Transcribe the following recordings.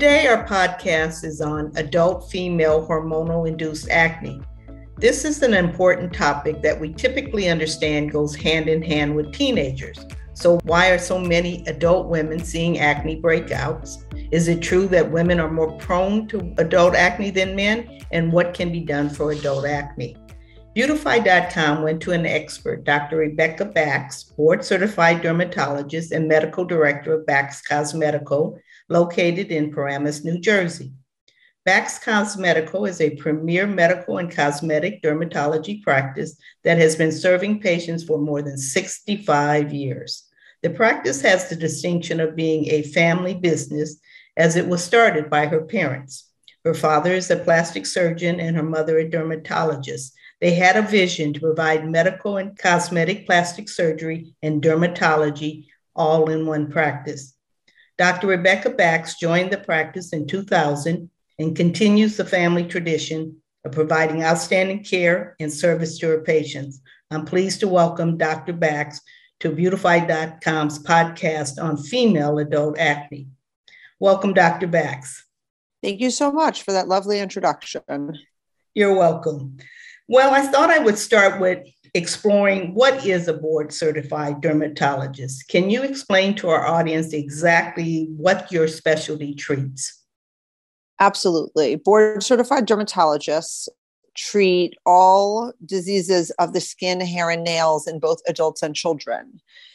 Today, our podcast is on adult female hormonal-induced acne. This is an important topic that we typically understand goes hand in hand with teenagers. So why are so many adult women seeing acne breakouts? Is it true that women are more prone to adult acne than men? And what can be done for adult acne? Beautify.com went to an expert, Dr. Rebecca Bax, board-certified dermatologist and medical director of Bax Cosmetical, located in Paramus, New Jersey. Bax Cosmetical is a premier medical and cosmetic dermatology practice that has been serving patients for more than 65 years. The practice has the distinction of being a family business as it was started by her parents. Her father is a plastic surgeon and her mother a dermatologist. They had a vision to provide medical and cosmetic plastic surgery and dermatology all in one practice. Dr. Rebecca Bax joined the practice in 2000 and continues the family tradition of providing outstanding care and service to her patients. I'm pleased to welcome Dr. Bax to Beautify.com's podcast on female adult acne. Welcome, Dr. Bax. Thank you so much for that lovely introduction. You're welcome. Well, I thought I would start with exploring what is a board-certified dermatologist. Can you explain to our audience exactly what your specialty treats? Absolutely. Board-certified dermatologists treat all diseases of the skin, hair, and nails in both adults and children.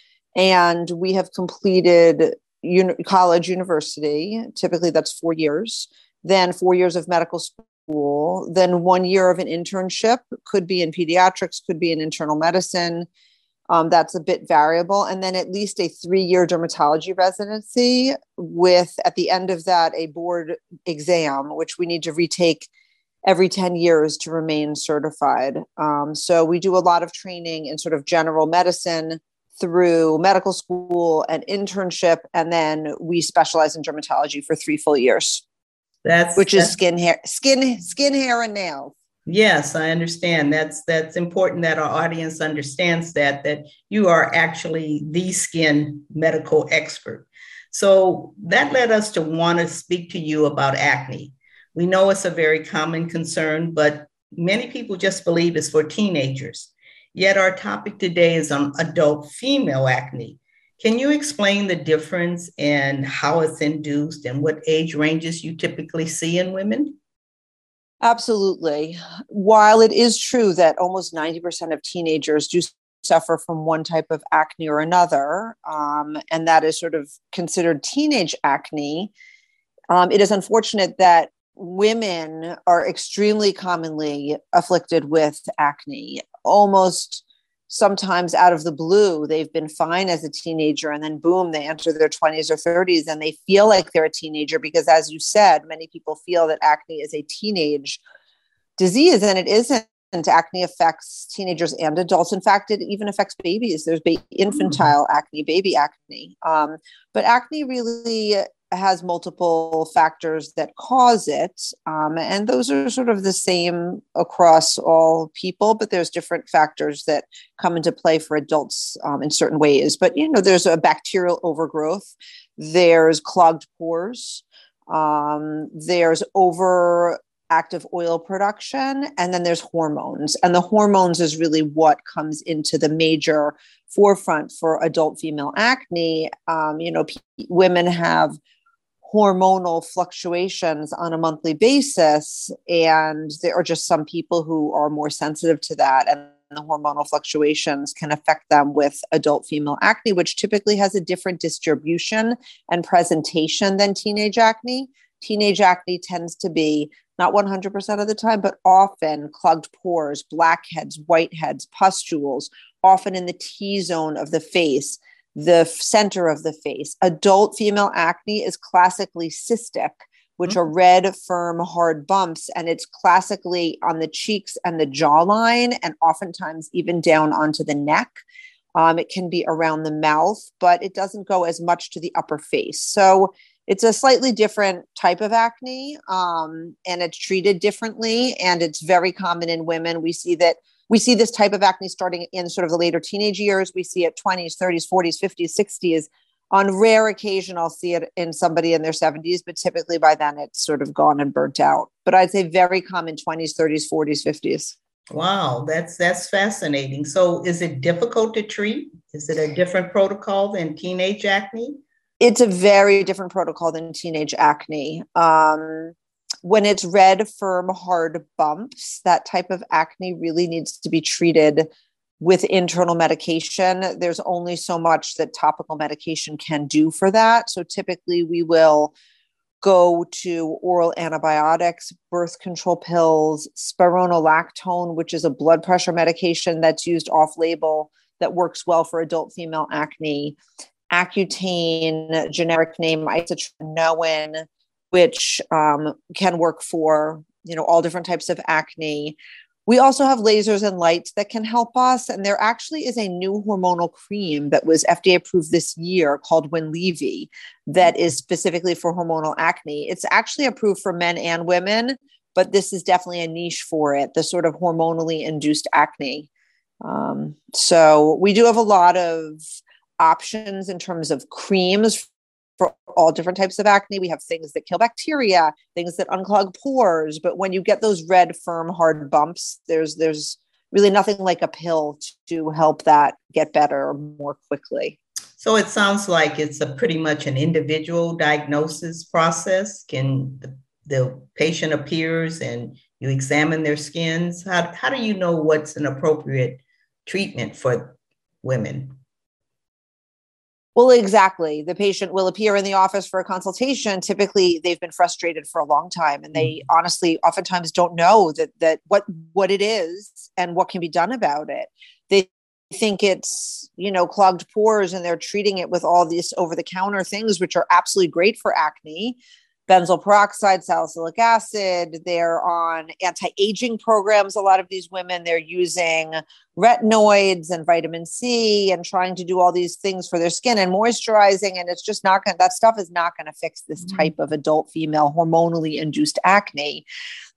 And we have completed college, university, typically that's 4 years, then 4 years of medical school, then 1 year of an internship, could be in pediatrics, could be in internal medicine. That's a bit variable. And then at least a 3-year dermatology residency with, at the end of that, a board exam, which we need to retake every 10 years to remain certified. So we do a lot of training in sort of general medicine through medical school and internship. And then we specialize in dermatology for 3 full years. Which is skin, hair, and nails. Yes, I understand. That's important that our audience understands that you are actually the skin medical expert. So that led us to want to speak to you about acne. We know it's a very common concern, but many people just believe it's for teenagers. Yet our topic today is on adult female acne. Can you explain the difference and how it's induced and what age ranges you typically see in women? Absolutely. While it is true that almost 90% of teenagers do suffer from one type of acne or another, and that is sort of considered teenage acne, it is unfortunate that women are extremely commonly afflicted with acne. Almost sometimes out of the blue, they've been fine as a teenager and then boom, they enter their 20s or 30s and they feel like they're a teenager because, as you said, many people feel that acne is a teenage disease, and it isn't. Acne affects teenagers and adults. In fact, it even affects babies. There's infantile acne, baby acne. But acne really has multiple factors that cause it. And those are sort of the same across all people, but there's different factors that come into play for adults in certain ways. But, there's a bacterial overgrowth, there's clogged pores, there's overactive oil production, and then there's hormones. And the hormones is really what comes into the major forefront for adult female acne. Women have hormonal fluctuations on a monthly basis, and there are just some people who are more sensitive to that, and the hormonal fluctuations can affect them with adult female acne, which typically has a different distribution and presentation than teenage acne. Teenage acne tends to be, not 100% of the time, but often clogged pores, blackheads, whiteheads, pustules, often in the T-zone of the face, the center of the face. Adult female acne is classically cystic, which are red, firm, hard bumps. And it's classically on the cheeks and the jawline, and oftentimes even down onto the neck. It can be around the mouth, but it doesn't go as much to the upper face. So it's a slightly different type of acne, and it's treated differently. And it's very common in women. We see this type of acne starting in sort of the later teenage years. We see it 20s, 30s, 40s, 50s, 60s. On rare occasion, I'll see it in somebody in their 70s, but typically by then it's sort of gone and burnt out. But I'd say very common 20s, 30s, 40s, 50s. Wow, that's fascinating. So is it difficult to treat? Is it a different protocol than teenage acne? It's a very different protocol than teenage acne. When it's red, firm, hard bumps, that type of acne really needs to be treated with internal medication. There's only so much that topical medication can do for that. So typically we will go to oral antibiotics, birth control pills, spironolactone, which is a blood pressure medication that's used off label that works well for adult female acne, Accutane, generic name isotretinoin, which can work for all different types of acne. We also have lasers and lights that can help us. And there actually is a new hormonal cream that was FDA approved this year called Winlevi that is specifically for hormonal acne. It's actually approved for men and women, but this is definitely a niche for it, the sort of hormonally induced acne. So we do have a lot of options in terms of creams for all different types of acne. We have things that kill bacteria, things that unclog pores. But when you get those red, firm, hard bumps, there's really nothing like a pill to help that get better more quickly. So it sounds like it's a pretty much an individual diagnosis process. Can the patient appears and you examine their skins? How do you know what's an appropriate treatment for women? Well, exactly. The patient will appear in the office for a consultation. Typically, they've been frustrated for a long time, and they honestly oftentimes don't know that what it is and what can be done about it. They think it's clogged pores, and they're treating it with all these over-the-counter things, which are absolutely great for acne. Benzoyl peroxide, salicylic acid. They're on anti-aging programs. A lot of these women, they're using retinoids and vitamin C and trying to do all these things for their skin and moisturizing. And it's just not going to, that stuff is not going to fix this type of adult female hormonally induced acne.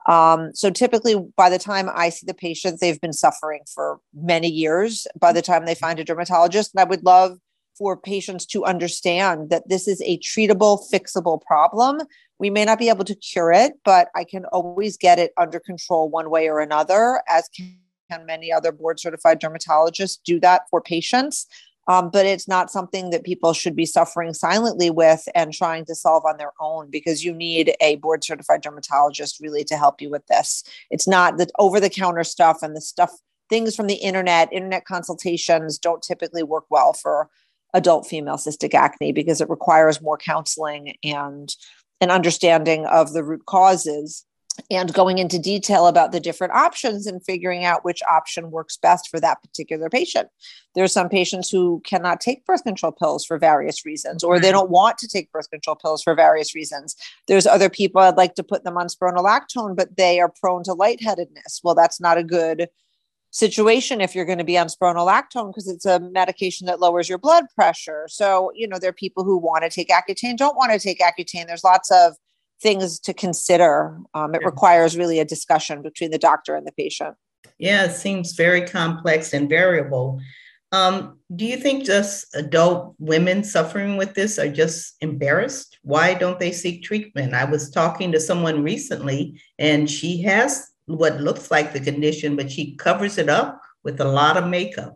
So typically by the time I see the patients, they've been suffering for many years by the time they find a dermatologist. And I would love for patients to understand that this is a treatable, fixable problem. We may not be able to cure it, but I can always get it under control one way or another, as can many other board certified dermatologists do that for patients. But it's not something that people should be suffering silently with and trying to solve on their own, because you need a board certified dermatologist really to help you with this. It's not the over-the-counter stuff and the stuff, things from the internet consultations don't typically work well for adult female cystic acne, because it requires more counseling and an understanding of the root causes and going into detail about the different options and figuring out which option works best for that particular patient. There are some patients who cannot take birth control pills for various reasons, or they don't want to take birth control pills for various reasons. There's other people, I'd like to put them on spironolactone, but they are prone to lightheadedness. Well, that's not a good situation if you're going to be on spironolactone, because it's a medication that lowers your blood pressure. So, there are people who want to take Accutane, don't want to take Accutane. There's lots of things to consider. It requires really a discussion between the doctor and the patient. Yeah, it seems very complex and variable. Do you think just adult women suffering with this are just embarrassed? Why don't they seek treatment? I was talking to someone recently, and she has what looks like the condition, but she covers it up with a lot of makeup.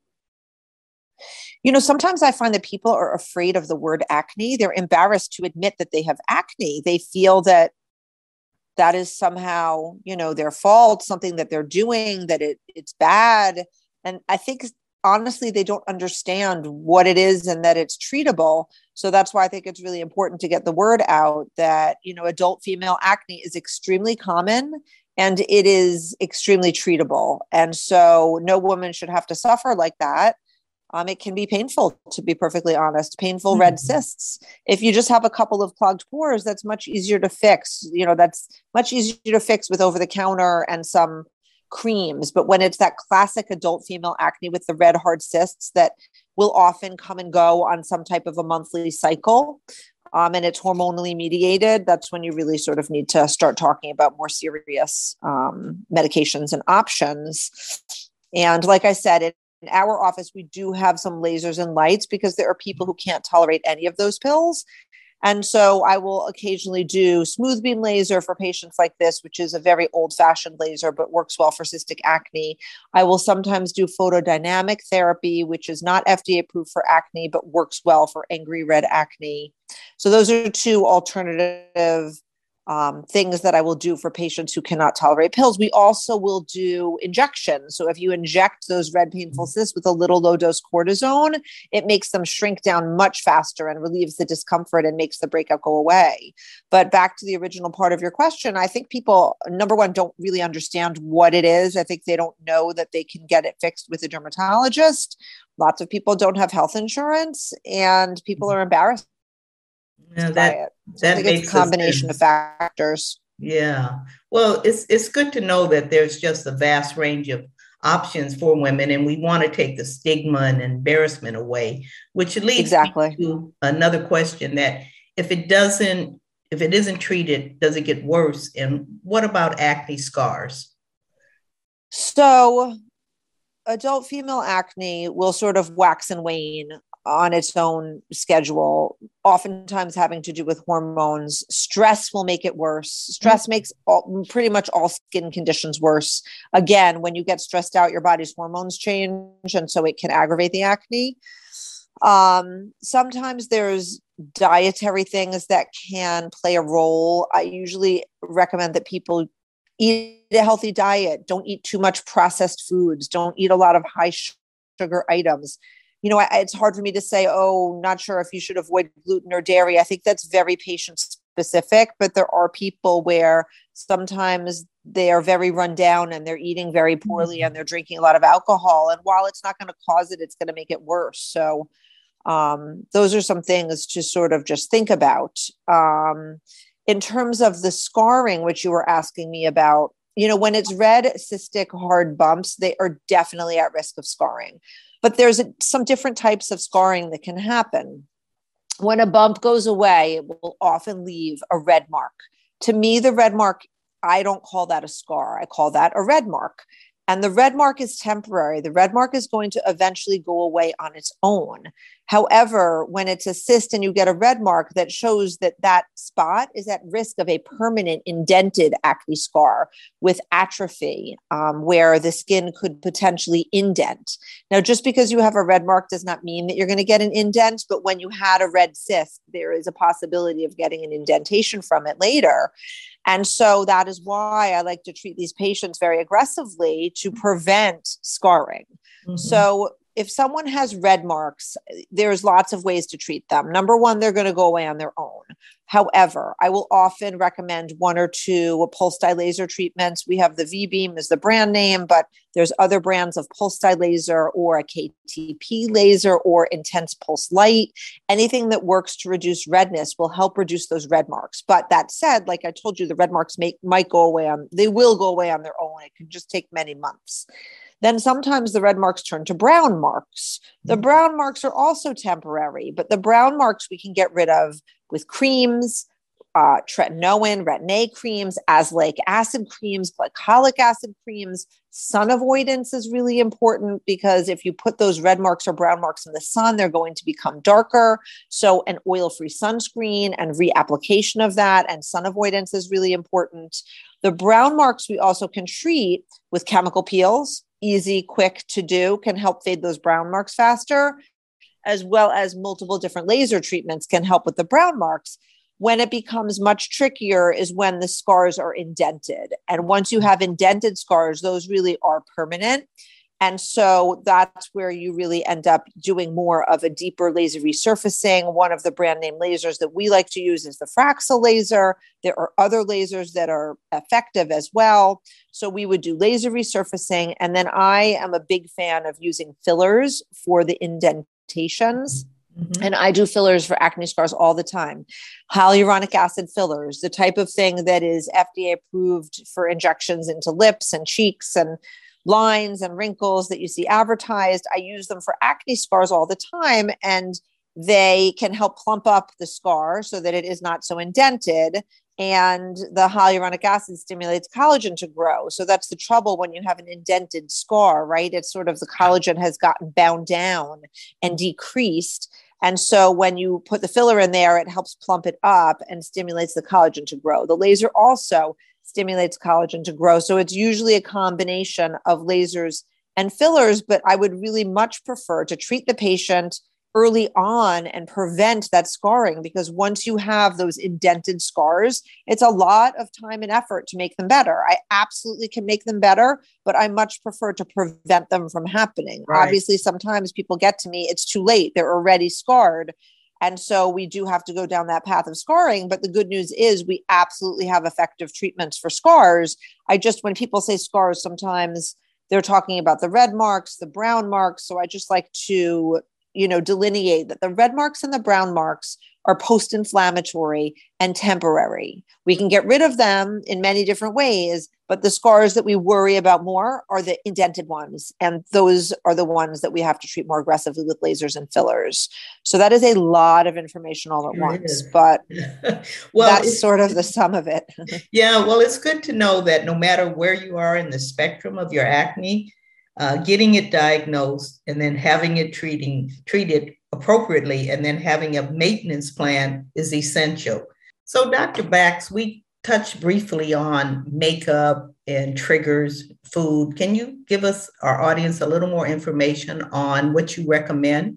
Sometimes I find that people are afraid of the word acne. They're embarrassed to admit that they have acne. They feel that is somehow, their fault, something that they're doing, that it's bad. And I think honestly, they don't understand what it is and that it's treatable. So that's why I think it's really important to get the word out that, adult female acne is extremely common and it is extremely treatable. And so no woman should have to suffer like that. It can be painful, to be perfectly honest, painful red cysts. If you just have a couple of clogged pores, that's much easier to fix. That's much easier to fix with over-the-counter and some creams. But when it's that classic adult female acne with the red hard cysts that will often come and go on some type of a monthly cycle, and it's hormonally mediated, that's when you really sort of need to start talking about more serious medications and options. And like I said, our office, we do have some lasers and lights because there are people who can't tolerate any of those pills. And so I will occasionally do smooth beam laser for patients like this, which is a very old fashioned laser, but works well for cystic acne. I will sometimes do photodynamic therapy, which is not FDA approved for acne, but works well for angry red acne. So those are two alternative things that I will do for patients who cannot tolerate pills. We also will do injections. So if you inject those red painful cysts with a little low dose cortisone, it makes them shrink down much faster and relieves the discomfort and makes the breakout go away. But back to the original part of your question, I think people, number one, don't really understand what it is. I think they don't know that they can get it fixed with a dermatologist. Lots of people don't have health insurance and people are embarrassed Yeah, by it. So I think it's a combination of factors. Yeah. Well, it's good to know that there's just a vast range of options for women, and we want to take the stigma and embarrassment away, which leads me to another question that if it isn't treated, does it get worse? And what about acne scars? So adult female acne will sort of wax and wane on its own schedule, oftentimes having to do with hormones. Stress will make it worse. Stress makes pretty much all skin conditions worse. Again, when you get stressed out, your body's hormones change, and so it can aggravate the acne. Sometimes there's dietary things that can play a role. I usually recommend that people eat a healthy diet. Don't eat too much processed foods. Don't eat a lot of high sugar items. It's hard for me to say, not sure if you should avoid gluten or dairy. I think that's very patient specific, but there are people where sometimes they are very run down and they're eating very poorly and they're drinking a lot of alcohol. And while it's not going to cause it, it's going to make it worse. So those are some things to sort of just think about. In terms of the scarring, which you were asking me about, when it's red, cystic, hard bumps, they are definitely at risk of scarring. But there's some different types of scarring that can happen. When a bump goes away, it will often leave a red mark. To me, the red mark, I don't call that a scar. I call that a red mark. And the red mark is temporary. The red mark is going to eventually go away on its own. However, when it's a cyst and you get a red mark, that shows that that spot is at risk of a permanent indented acne scar with atrophy, where the skin could potentially indent. Now, just because you have a red mark does not mean that you're going to get an indent, but when you had a red cyst, there is a possibility of getting an indentation from it later. And so that is why I like to treat these patients very aggressively to prevent scarring. Mm-hmm. So if someone has red marks, there's lots of ways to treat them. Number one, they're going to go away on their own. However, I will often recommend one or two pulse dye laser treatments. We have the V-Beam as the brand name, but there's other brands of pulse dye laser or a KTP laser or intense pulse light. Anything that works to reduce redness will help reduce those red marks. But that said, like I told you, the red marks might go away they will go away on their own. It can just take many months. Then sometimes the red marks turn to brown marks. The brown marks are also temporary, but the brown marks we can get rid of with creams, tretinoin, retin-A creams, azelaic acid creams, glycolic acid creams. Sun avoidance is really important because if you put those red marks or brown marks in the sun, they're going to become darker. So an oil-free sunscreen and reapplication of that and sun avoidance is really important. The brown marks we also can treat with chemical peels. Easy, quick to do, can help fade those brown marks faster, as well as multiple different laser treatments can help with the brown marks. When it becomes much trickier is when the scars are indented. And once you have indented scars, those really are permanent. And so that's where you really end up doing more of a deeper laser resurfacing. One of the brand name lasers that we like to use is the Fraxel laser. There are other lasers that are effective as well. So we would do laser resurfacing. And then I am a big fan of using fillers for the indentations. Mm-hmm. And I do fillers for acne scars all the time. Hyaluronic acid fillers, the type of thing that is FDA approved for injections into lips and cheeks and lines and wrinkles that you see advertised. I use them for acne scars all the time, and they can help plump up the scar so that it is not so indented. And the hyaluronic acid stimulates collagen to grow. So that's the trouble when you have an indented scar, right? It's sort of the collagen has gotten bound down and decreased. And so when you put the filler in there, it helps plump it up and stimulates the collagen to grow. The laser also stimulates collagen to grow. So it's usually a combination of lasers and fillers, but I would really much prefer to treat the patient early on and prevent that scarring, because once you have those indented scars, it's a lot of time and effort to make them better. I absolutely can make them better, but I much prefer to prevent them from happening. Right. Obviously, sometimes people get to me, it's too late. They're already scarred. And so we do have to go down that path of scarring. But the good news is we absolutely have effective treatments for scars. When people say scars, sometimes they're talking about the red marks, the brown marks. So I just like to delineate that the red marks and the brown marks are post-inflammatory and temporary. We can get rid of them in many different ways, but the scars that we worry about more are the indented ones. And those are the ones that we have to treat more aggressively with lasers and fillers. So that is a lot of information all at once, but well, that's sort of the sum of it. Yeah, well, it's good to know that no matter where you are in the spectrum of your acne, getting it diagnosed and then having it treated appropriately and then having a maintenance plan is essential. So Dr. Bax, we touched briefly on makeup and triggers, food. Can you give us, our audience, a little more information on what you recommend?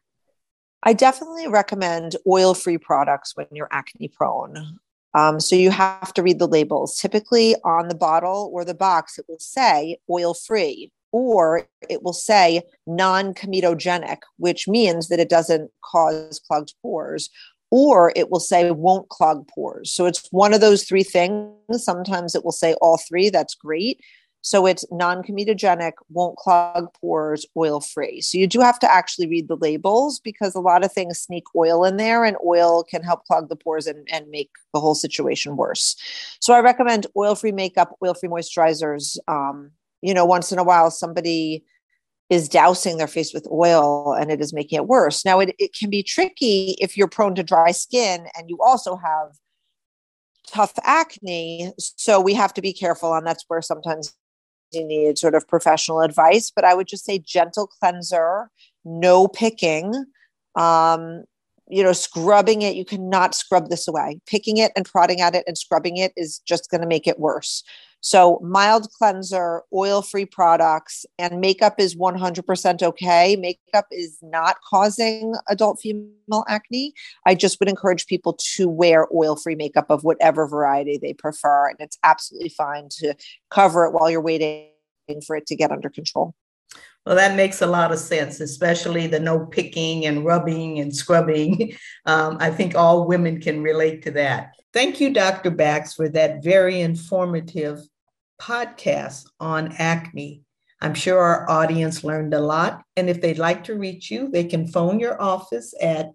I definitely recommend oil-free products when you're acne prone. So you have to read the labels. Typically on the bottle or the box, it will say oil-free, or it will say non-comedogenic, which means that it doesn't cause clogged pores, or it will say won't clog pores. So it's one of those three things. Sometimes it will say all three. That's great. So it's non-comedogenic, won't clog pores, oil-free. So you do have to actually read the labels, because a lot of things sneak oil in there, and oil can help clog the pores and make the whole situation worse. So I recommend oil-free makeup, oil-free moisturizers. Once in a while, somebody is dousing their face with oil and it is making it worse. Now, it can be tricky if you're prone to dry skin and you also have tough acne. So we have to be careful. And that's where sometimes you need sort of professional advice. But I would just say gentle cleanser, no picking, scrubbing it. You cannot scrub this away. Picking it and prodding at it and scrubbing it is just going to make it worse. So mild cleanser, oil-free products, and makeup is 100% okay. Makeup is not causing adult female acne. I just would encourage people to wear oil-free makeup of whatever variety they prefer. And it's absolutely fine to cover it while you're waiting for it to get under control. Well, that makes a lot of sense, especially the no picking and rubbing and scrubbing. I think all women can relate to that. Thank you, Dr. Bax, for that very informative podcast on acne. I'm sure our audience learned a lot. And if they'd like to reach you, they can phone your office at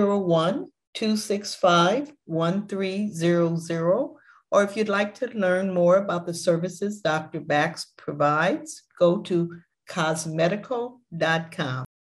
201-265-1300. Or if you'd like to learn more about the services Dr. Bax provides, go to cosmetical.com.